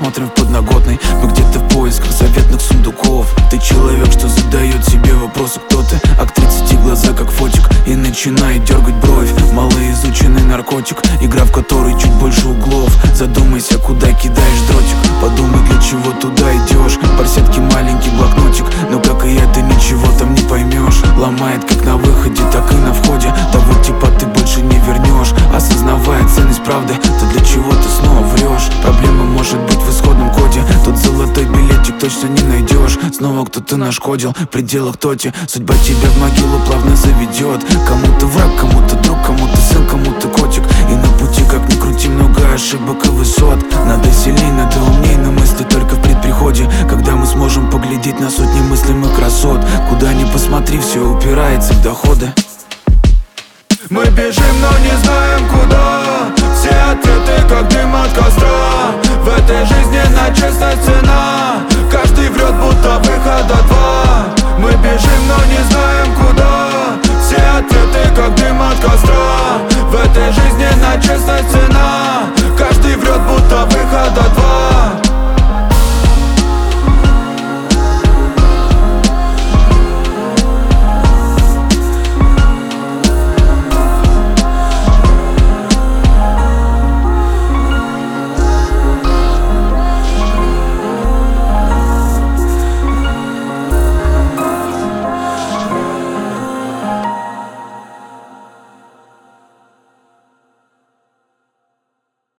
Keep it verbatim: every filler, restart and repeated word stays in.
смотрим в подноготный. Мы где-то в поисках заветных сундуков. Ты человек, что задает себе вопросы, кто ты. А к тридцати глаза как фотик и начинает дергать бровь. Малоизученный наркотик, игра в которой чуть больше углов. Задумайся, куда кидаешь дротик. Подумай, для чего туда идешь. Барсетки маленький блокнотик, но как и я, ты ничего там не поймешь. Ломает как на выходе, так и на входе. Того типа ты больше не вернешь. Осознавая ценность правды, то для чего ты снова врешь? Проблема может быть в исходном коде. Тот золотой билетик точно не найдешь. Снова кто-то нашкодил в пределах тоти. Судьба тебя в могилу плавно заведет. Кому-то враг, кому-то друг, кому-то сын, кому-то котик. И на пути, как ни крути, много ошибок и высот. Надо сильней, надо умней, но мысли только в предприходе. Когда мы сможем поглядеть на сотни мыслимых красот. Куда ни посмотри, все упирается в доходы. Мы бежим, но